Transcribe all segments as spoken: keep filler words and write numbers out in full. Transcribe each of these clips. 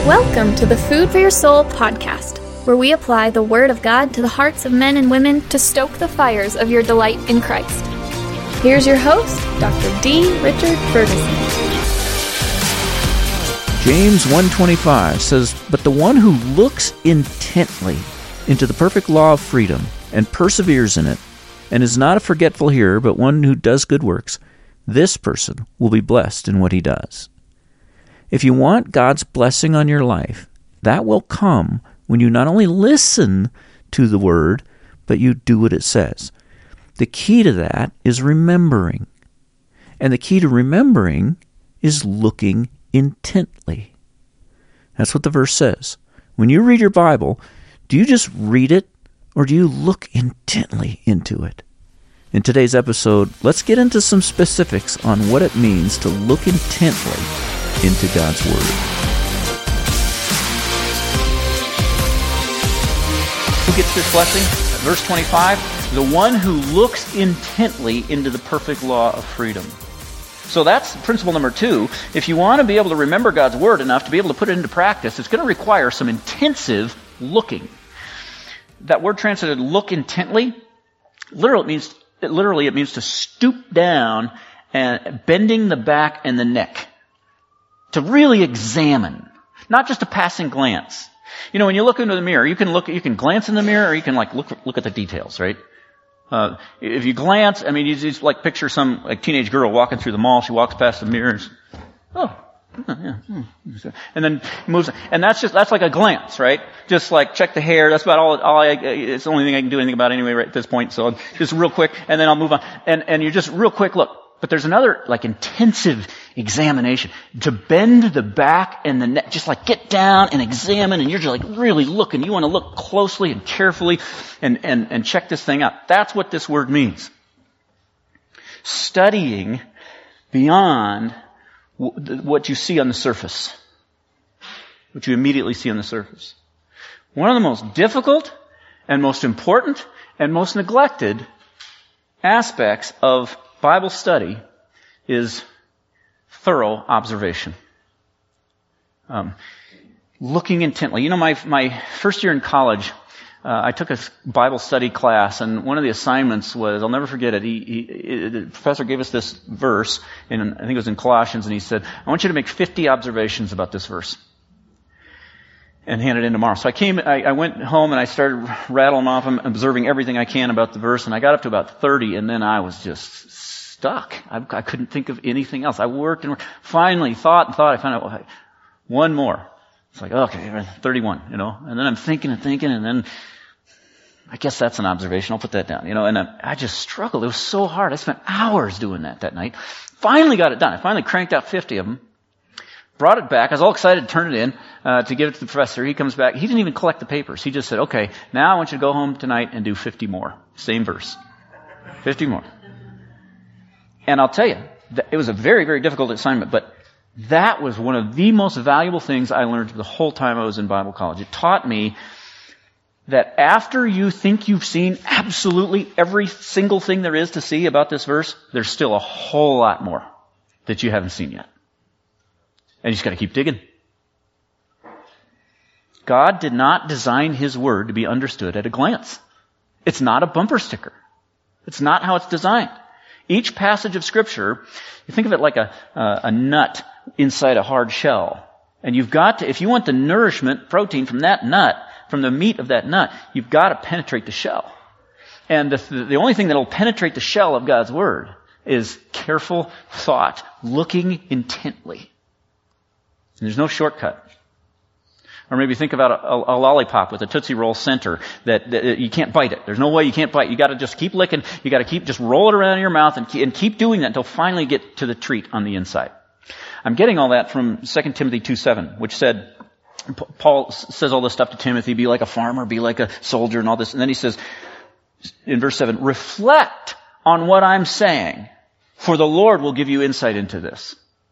Welcome to the Food for Your Soul podcast, where we apply the Word of God to the hearts of men and women to stoke the fires of your delight in Christ. Here's your host, Doctor D. Richard Ferguson. James one twenty-five says, "But the one who looks intently into the perfect law of freedom and perseveres in it, and is not a forgetful hearer, but one who does good works, this person will be blessed in what he does." If you want God's blessing on your life, that will come when you not only listen to the Word, but you do what it says. The key to that is remembering. And the key to remembering is looking intently. That's what the verse says. When you read your Bible, do you just read it, or do you look intently into it? In today's episode, let's get into some specifics on what it means to look intently into God's Word. Who gets this blessing? Verse twenty-five, the one who looks intently into the perfect law of freedom. So that's principle number two. If you want to be able to remember God's Word enough to be able to put it into practice, it's going to require some intensive looking. That word translated look intently, literally it means, literally it means to stoop down and bending the back and the neck. To really examine, not just a passing glance. You know, when you look into the mirror, you can look, you can glance in the mirror, or you can like look, look at the details, right? Uh, if you glance, I mean, you just like picture some like teenage girl walking through the mall. She walks past the mirrors. Oh, yeah, and then moves, and that's just that's like a glance, right? Just like check the hair. That's about all. All I, it's the only thing I can do anything about anyway, right at this point. So just real quick, and then I'll move on. And and you're just real quick look. But there's another, like, intensive examination. To bend the back and the neck, just like get down and examine, and you're just like really looking. You want to look closely and carefully and, and, and check this thing out. That's what this word means. Studying beyond what you see on the surface. What you immediately see on the surface. One of the most difficult and most important and most neglected aspects of Bible study is thorough observation. Um, looking intently. You know, my my first year in college, uh, I took a Bible study class, and one of the assignments was, I'll never forget it, he, he, the professor gave us this verse, and I think it was in Colossians, and he said, I want you to make fifty observations about this verse. And hand it in tomorrow. So I came, I, I went home and I started rattling off and observing everything I can about the verse, and I got up to about thirty, and then I was just stuck. I, I couldn't think of anything else. I worked and worked. Finally thought and thought. I found out, well, one more. It's like, okay, thirty-one, you know. And then I'm thinking and thinking, and then I guess that's an observation. I'll put that down, you know. And I, I just struggled. It was so hard. I spent hours doing that that night. Finally got it done. I finally cranked out fifty of them. Brought it back. I was all excited to turn it in, uh, to give it to the professor. He comes back. He didn't even collect the papers. He just said, okay, now I want you to go home tonight and do fifty more. Same verse. fifty more. And I'll tell you, it was a very, very difficult assignment, but that was one of the most valuable things I learned the whole time I was in Bible college. It taught me that after you think you've seen absolutely every single thing there is to see about this verse, there's still a whole lot more that you haven't seen yet. And you just got to keep digging. God did not design His Word to be understood at a glance. It's not a bumper sticker. It's not how it's designed. Each passage of Scripture, you think of it like a, uh, a nut inside a hard shell. And you've got to, if you want the nourishment, protein from that nut, from the meat of that nut, you've got to penetrate the shell. And the, the only thing that will penetrate the shell of God's Word is careful thought, looking intently. And there's no shortcut. Or maybe think about a, a, a lollipop with a Tootsie Roll center that, that you can't bite it. There's no way you can't bite. You got to just keep licking. You got to keep just roll it around in your mouth and keep, and keep doing that until finally you get to the treat on the inside. I'm getting all that from Second Timothy two seven, which said, Paul says all this stuff to Timothy, be like a farmer, be like a soldier, and all this. And then he says in verse seven, reflect on what I'm saying, for the Lord will give you insight into this.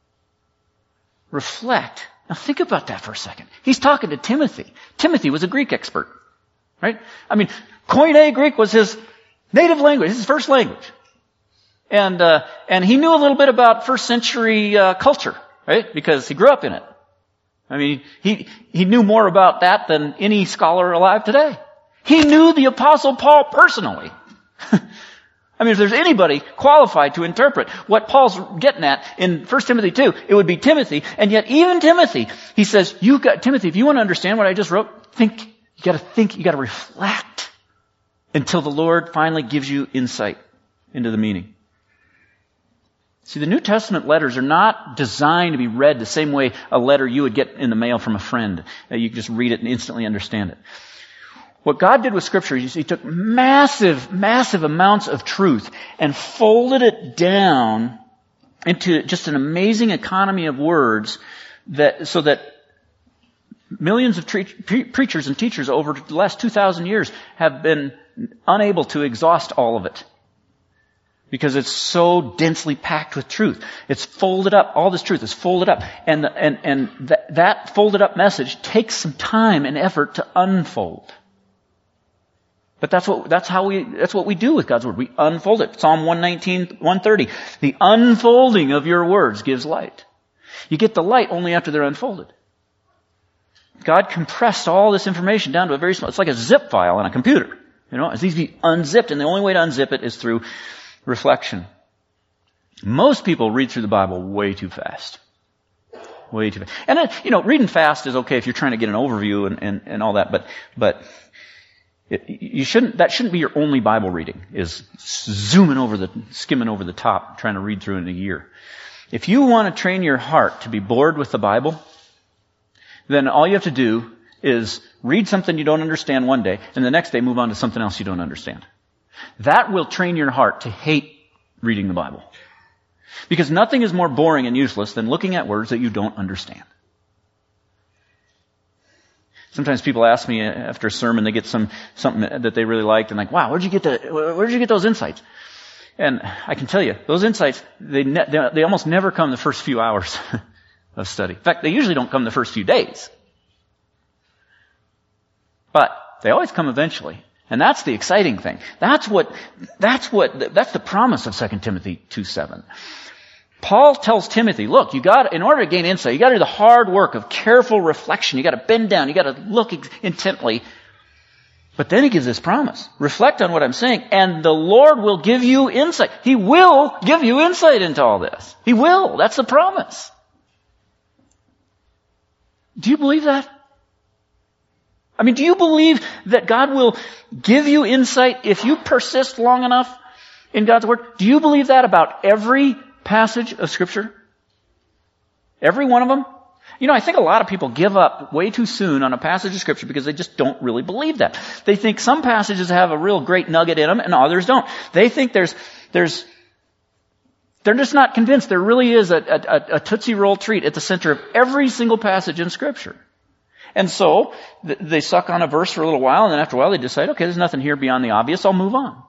Reflect. Now think about that for a second. He's talking to Timothy. Timothy was a Greek expert, right? I mean, Koine Greek was his native language, his first language. And, uh, and he knew a little bit about first century, uh, culture, right? Because he grew up in it. I mean, he, he knew more about that than any scholar alive today. He knew the Apostle Paul personally. I mean, if there's anybody qualified to interpret what Paul's getting at in First Timothy two, it would be Timothy. And yet even Timothy, he says, you got, Timothy, if you want to understand what I just wrote, think, you gotta think, you gotta reflect until the Lord finally gives you insight into the meaning. See, the New Testament letters are not designed to be read the same way a letter you would get in the mail from a friend. You can just read it and instantly understand it. What God did with Scripture is He took massive, massive amounts of truth and folded it down into just an amazing economy of words that, so that millions of tre- pre- preachers and teachers over the last two thousand years have been unable to exhaust all of it. Because it's so densely packed with truth. It's folded up, all this truth is folded up. And, and, and that, that folded up message takes some time and effort to unfold. But that's what, that's how we, that's what we do with God's Word. We unfold it. Psalm one nineteen, one thirty. The unfolding of your words gives light. You get the light only after they're unfolded. God compressed all this information down to a very small, it's like a zip file on a computer. You know, it needs to be unzipped, and the only way to unzip it is through reflection. Most people read through the Bible way too fast. Way too fast. And then, you know, reading fast is okay if you're trying to get an overview and, and, and all that, but, but, It, you shouldn't, that shouldn't be your only Bible reading, is zooming over the, skimming over the top, trying to read through it in a year. If you want to train your heart to be bored with the Bible, then all you have to do is read something you don't understand one day, and the next day move on to something else you don't understand. That will train your heart to hate reading the Bible. Because nothing is more boring and useless than looking at words that you don't understand. Sometimes people ask me after a sermon, they get some something that they really liked, and like, wow, where'd you get the, where'd you get those insights? And I can tell you, those insights, they ne- they almost never come the first few hours of study. In fact, they usually don't come the first few days. But they always come eventually. And that's the exciting thing. That's what, that's what, that's the promise of Second Timothy two seven. Paul tells Timothy, look, you got, in order to gain insight, you got to do the hard work of careful reflection. You got to bend down. You got to look intently. But then he gives this promise. Reflect on what I'm saying, and the Lord will give you insight. He will give you insight into all this. He will. That's the promise. Do you believe that? I mean, do you believe that God will give you insight if you persist long enough in God's Word? Do you believe that about every passage of Scripture? Every one of them? You know, I think a lot of people give up way too soon on a passage of Scripture because they just don't really believe that. They think some passages have a real great nugget in them and others don't. They think there's, there's, they're just not convinced there really is a, a, a Tootsie Roll treat at the center of every single passage in Scripture. And so, th- they suck on a verse for a little while, and then after a while they decide, okay, there's nothing here beyond the obvious, I'll move on.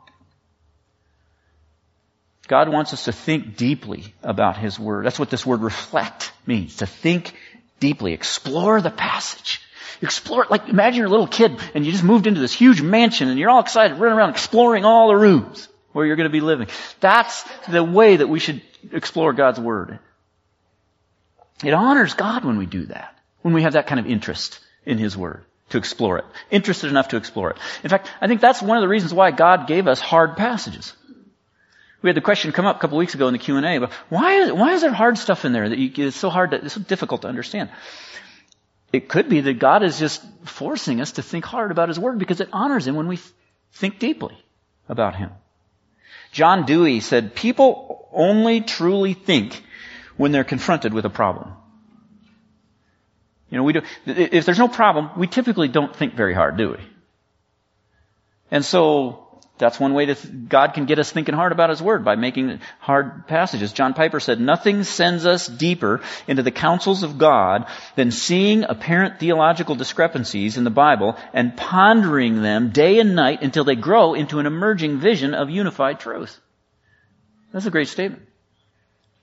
God wants us to think deeply about His Word. That's what this word reflect means, to think deeply. Explore the passage. Explore it. Like, imagine you're a little kid and you just moved into this huge mansion and you're all excited, running around exploring all the rooms where you're going to be living. That's the way that we should explore God's Word. It honors God when we do that, when we have that kind of interest in His Word, to explore it. Interested enough to explore it. In fact, I think that's one of the reasons why God gave us hard passages. We had the question come up a couple of weeks ago in the Q and A, but why is, why is there hard stuff in there that you, it's so hard to, it's so difficult to understand? It could be that God is just forcing us to think hard about His Word because it honors Him when we think deeply about Him. John Dewey said, people only truly think when they're confronted with a problem. You know, we do, if there's no problem, we typically don't think very hard, do we? And so, that's one way that God can get us thinking hard about His Word, by making hard passages. John Piper said, nothing sends us deeper into the counsels of God than seeing apparent theological discrepancies in the Bible and pondering them day and night until they grow into an emerging vision of unified truth. That's a great statement.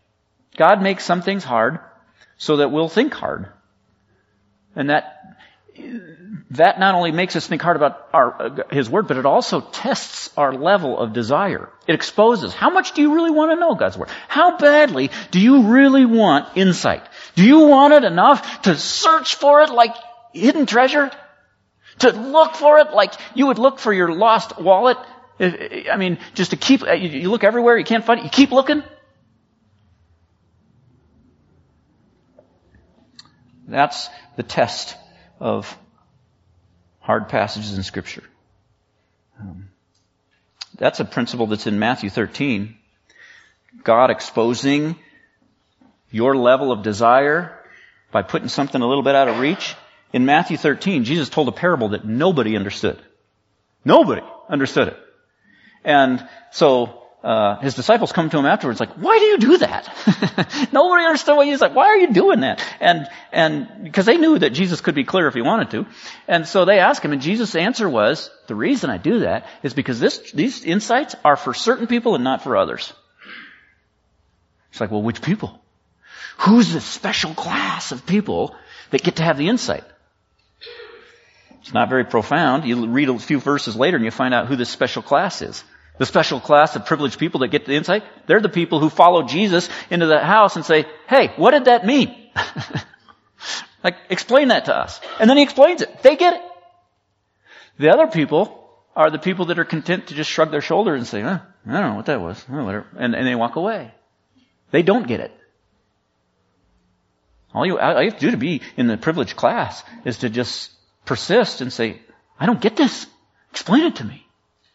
God makes some things hard so that we'll think hard. And that that not only makes us think hard about our, His Word, but it also tests our level of desire. It exposes, how much do you really want to know God's Word? How badly do you really want insight? Do you want it enough to search for it like hidden treasure? To look for it like you would look for your lost wallet? I mean, just to keep, you look everywhere, you can't find it, you keep looking? That's the test of hard passages in Scripture. Um, that's a principle that's in Matthew thirteen. God exposing your level of desire by putting something a little bit out of reach. In Matthew thirteen, Jesus told a parable that nobody understood. Nobody understood it. And so uh, his disciples come to him afterwards like, why do you do that? Nobody understood what he's like. Why are you doing that? And and because they knew that Jesus could be clear if he wanted to. And so they asked him, and Jesus' answer was, the reason I do that is because this these insights are for certain people and not for others. It's like, well, which people? Who's the special class of people that get to have the insight? It's not very profound. You read a few verses later and you find out who this special class is. The special class of privileged people that get the insight, they're the people who follow Jesus into the house and say, hey, what did that mean? Like, explain that to us. And then he explains it. They get it. The other people are the people that are content to just shrug their shoulders and say, oh, I don't know what that was. Oh, whatever. And, and they walk away. They don't get it. All you, all you have to do to be in the privileged class is to just persist and say, I don't get this. Explain it to me.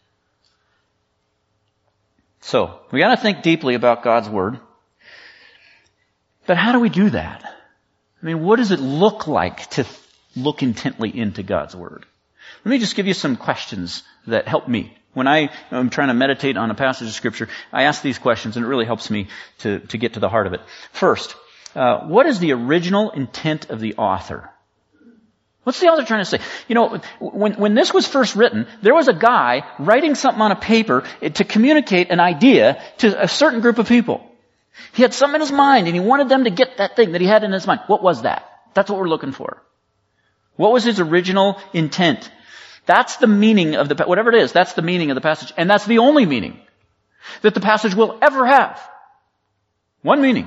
So, we got to think deeply about God's Word. But how do we do that? I mean, what does it look like to look intently into God's Word? Let me just give you some questions that help me. When I am trying to meditate on a passage of Scripture, I ask these questions, and it really helps me to, to get to the heart of it. First, uh, what is the original intent of the author? What's the author trying to say? You know, when, when this was first written, there was a guy writing something on a paper to communicate an idea to a certain group of people. He had something in his mind and he wanted them to get that thing that he had in his mind. What was that? That's what we're looking for. What was his original intent? That's the meaning of the, whatever it is, that's the meaning of the passage. And that's the only meaning that the passage will ever have. One meaning.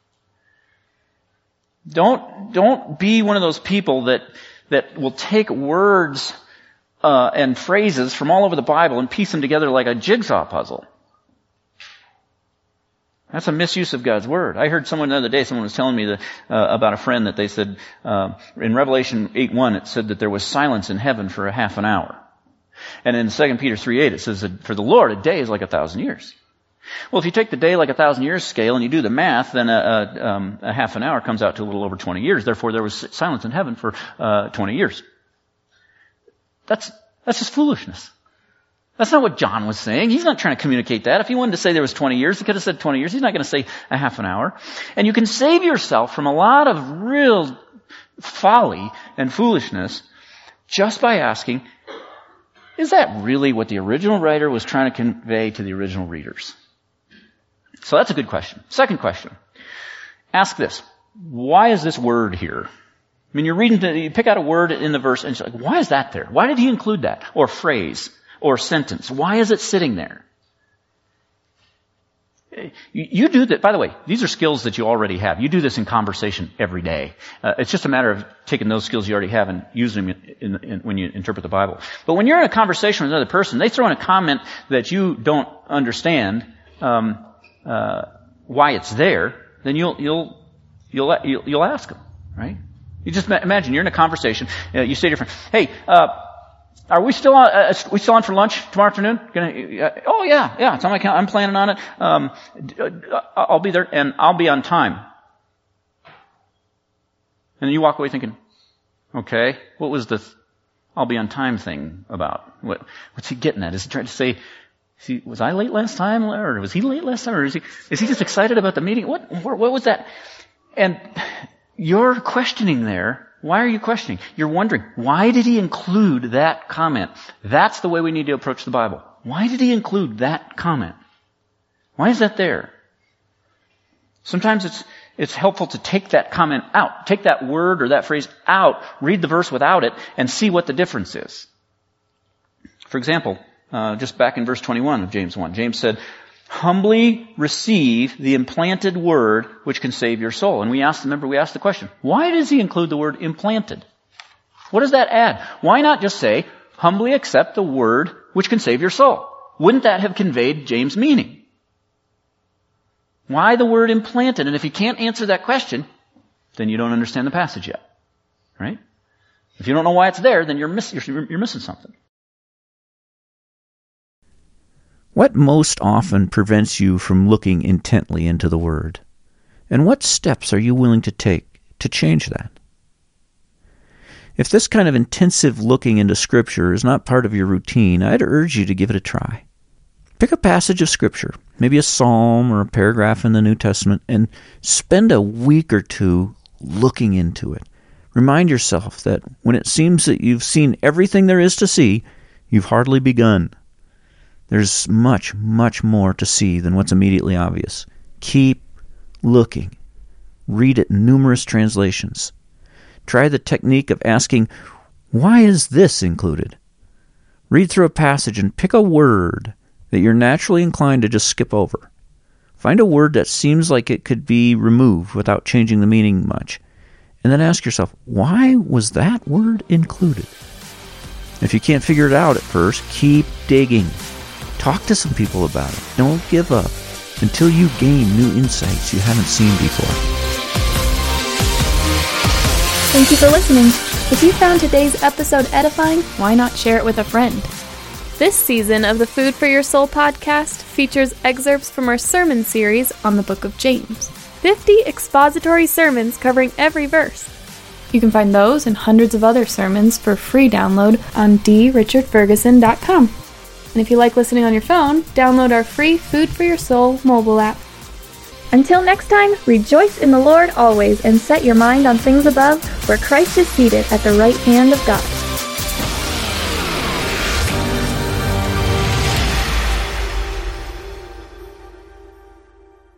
Don't, don't be one of those people that that will take words uh, and phrases from all over the Bible and piece them together like a jigsaw puzzle. That's a misuse of God's Word. I heard someone the other day, someone was telling me that, uh, about a friend that they said, uh, in Revelation eight one, it said that there was silence in heaven for a half an hour. And in Second Peter three eight, it says that for the Lord, a day is like a thousand years. Well, if you take the day like a thousand years scale and you do the math, then a, a, um, a half an hour comes out to a little over twenty years. Therefore, there was silence in heaven for uh, twenty years. That's that's just foolishness. That's not what John was saying. He's not trying to communicate that. If he wanted to say there was twenty years, he could have said twenty years. He's not going to say a half an hour. And you can save yourself from a lot of real folly and foolishness just by asking, is that really what the original writer was trying to convey to the original readers? So that's a good question. Second question. Ask this. Why is this word here? I mean, you're reading, you pick out a word in the verse and you're like, why is that there? Why did he include that? Or phrase, or sentence. Why is it sitting there? You do that, by the way, these are skills that you already have. You do this in conversation every day. Uh, it's just a matter of taking those skills you already have and using them in, in, in, when you interpret the Bible. But when you're in a conversation with another person, they throw in a comment that you don't understand, um, Uh, why it's there, then you'll you'll you'll you'll, you'll ask them, right? You just ma- imagine you're in a conversation. Uh, you say to your friend, "Hey, uh, are we still on? Uh, we still on for lunch tomorrow afternoon?" Gonna, uh, oh yeah, yeah. It's on my account. I'm planning on it. Um, I'll be there, and I'll be on time. And then you walk away thinking, "Okay, what was the th- I'll be on time thing about? What what's he getting at? Is he trying to say?" See, was I late last time, or was he late last time, or is he, is he just excited about the meeting? What, what, what was that? And you're questioning there. Why are you questioning? You're wondering, why did he include that comment? That's the way we need to approach the Bible. Why did he include that comment? Why is that there? Sometimes it's, it's helpful to take that comment out, take that word or that phrase out, read the verse without it, and see what the difference is. For example, uh, just back in verse twenty-one of James one, James said, humbly receive the implanted word which can save your soul. And we asked, remember, we asked the question, why does he include the word implanted? What does that add? Why not just say, humbly accept the word which can save your soul? Wouldn't that have conveyed James' meaning? Why the word implanted? And if you can't answer that question, then you don't understand the passage yet. Right? If you don't know why it's there, then you're, miss, you're, you're missing something. What most often prevents you from looking intently into the Word? And what steps are you willing to take to change that? If this kind of intensive looking into Scripture is not part of your routine, I'd urge you to give it a try. Pick a passage of Scripture, maybe a psalm or a paragraph in the New Testament, and spend a week or two looking into it. Remind yourself that when it seems that you've seen everything there is to see, you've hardly begun. There's much, much more to see than what's immediately obvious. Keep looking. Read it in numerous translations. Try the technique of asking, why is this included? Read through a passage and pick a word that you're naturally inclined to just skip over. Find a word that seems like it could be removed without changing the meaning much. And then ask yourself, why was that word included? If you can't figure it out at first, keep digging. Talk to some people about it. Don't give up until you gain new insights you haven't seen before. Thank you for listening. If you found today's episode edifying, why not share it with a friend? This season of the Food for Your Soul podcast features excerpts from our sermon series on the book of James. fifty expository sermons covering every verse. You can find those and hundreds of other sermons for free download on d richard ferguson dot com. And if you like listening on your phone, download our free Food for Your Soul mobile app. Until next time, rejoice in the Lord always and set your mind on things above, where Christ is seated at the right hand of God.